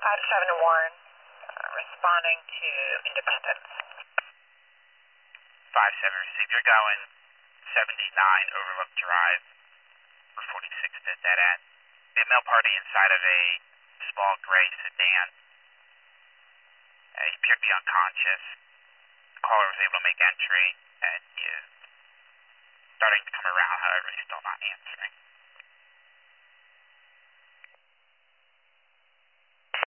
571, responding to Independence. 57 received. You're going 79 Overlook Drive for 46 to dead end. The male party inside of a small gray sedan. He appeared to be unconscious. The caller was able to make entry, and he is starting to come around, however, he's still not answering.